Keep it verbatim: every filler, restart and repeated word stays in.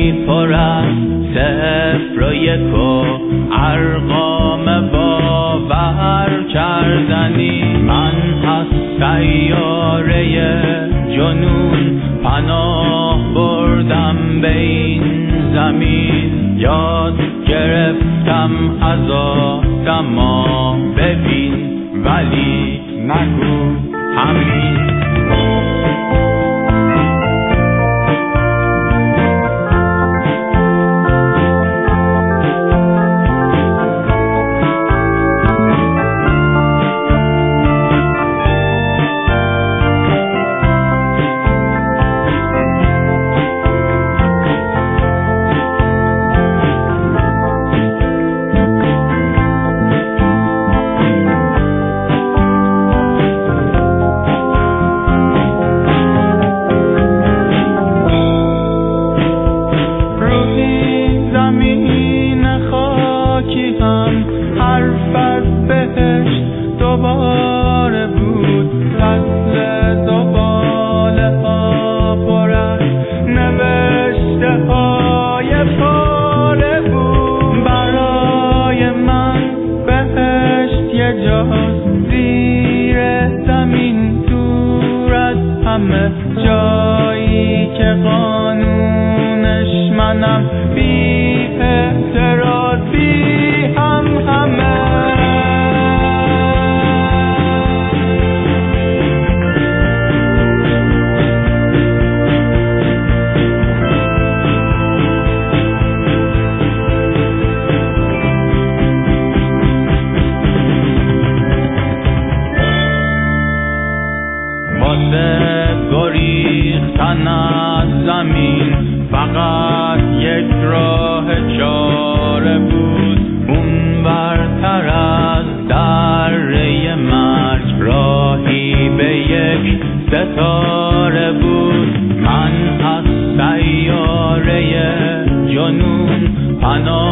پر از صفر و یک و ارقام باور کردنی. من از سیاره جنون پناه بردم به این زمین، یاد گرفتم از آدما ببین ولی نگو همین. حرف از بهشت دوباره بود، فصل زباله ها پر از نوشته های پاره بود. برای من بهشت یه جاست زیر زمین، دور از همه جایی که قانونش منم، بی اعتراض بی هم همه. واسه گریختن از زمین فقط یک راه چاره بود، اون برتر از دره مرگ راهی به یک ستاره بود. من از سیاره جنون پناه